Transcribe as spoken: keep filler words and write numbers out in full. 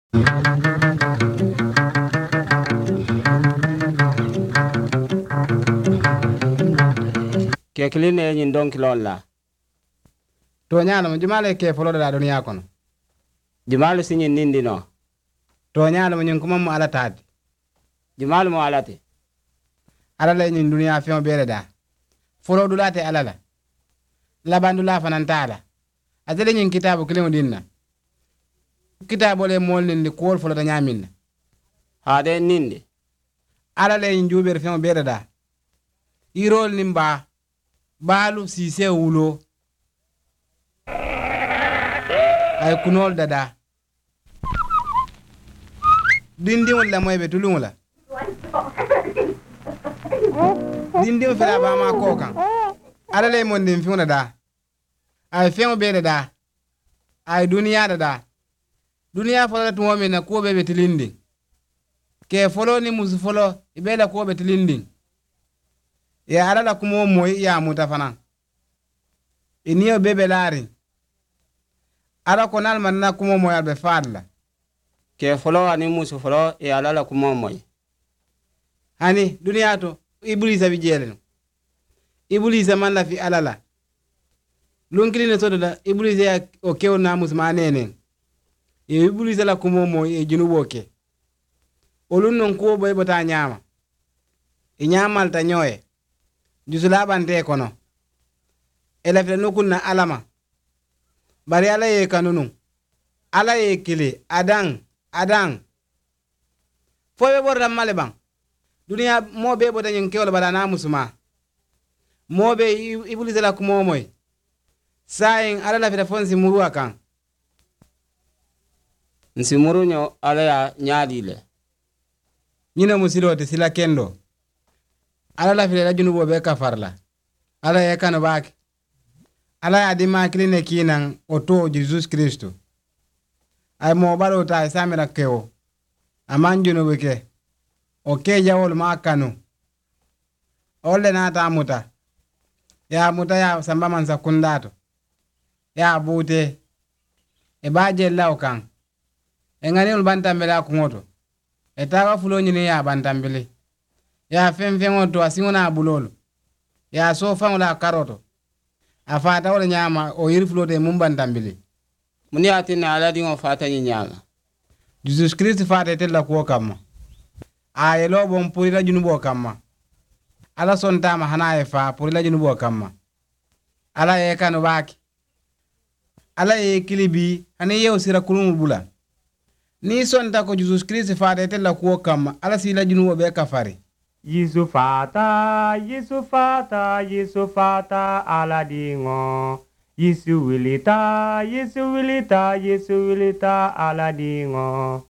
ke kiline nyin don kilon la to nyaalo jumale ke folo da duniya kono jumalu sinyin nindi no to nyaalo nyin kuma mu ala taati jumalu mo alate ala la nyin duniya fion bere da folo dulate ala la labandu la fanan taala adele nyin kitabu kilimo dinna kitabu le mol nindi ko folo da nyaminna ha de nindi ala la nyin juber fion bere da irol nimba balu sise wulo ay kunol dada dindi wala moy be tulungula dindi fera ba ma ko kan ala le mon dim fiuna da ay fion be dada ay duniya dada duniya fola to mo na ko be be tilindi ke folo ni musu folo ibela ko be tilindi ya ala la kumo moy ya mutafana iniyo bebe lari ala ko nal man na kumo moy albe fadla ke folo ani musu folo e ala la kumo moy hani duniya to iblisa bi jelen iblisa man la fi alala lunkili ne sodo iblisa ya o kew na musma nene e iblisa la kumo moy e junubo ke olun non ko boy bota nyama e nyamal ta nyoye jusula bante kono elefle nukun na alama bari ala ye kanunu ala ye kili adang adang fobe borda male bang dunia mobe boda nyen kewla bada na musuma mobe ibulise la kumo moy sayin ala la fita fonsi muru akan nsi muru nyo ala ya nyaadi le nyina musilo te sila kendo ala la fita la junubo be kafarla ala ye kanu baki ala ya di makili ne kinan oto Jesus Kristo ay mo balo ta samira kewo amanjuno beke o ke jawol ma kanu olle na ta muta ya muta ya samba man sakundato ya bute e baje law kan e ngani ul bantambela ko ngoto e tawa fulo nyini ya bantambele ya fem fem oto asingona bulolo ya so fawla karoto afata wala nyama o yirflo de mum bantambele muni atina ala di ngo fata ni nyama Jesus Christ fata tella ko kamma ay lo bon puri la junubo kamma ala son tama hana e fa puri la junubo kamma ala e kanu baki ala e kilibi hani yew sira kulum bula ni son ta ko Jesus Christ fata tella ko kamma ala si la junubo be kafari Yesu fata Yesu fata Yesu fata ala dingo Yesu wilita Yesu wilita Yesu wilita ala dingo